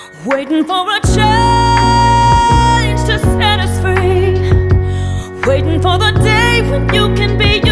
Waiting for a change to set us free. Waiting for the day when you can be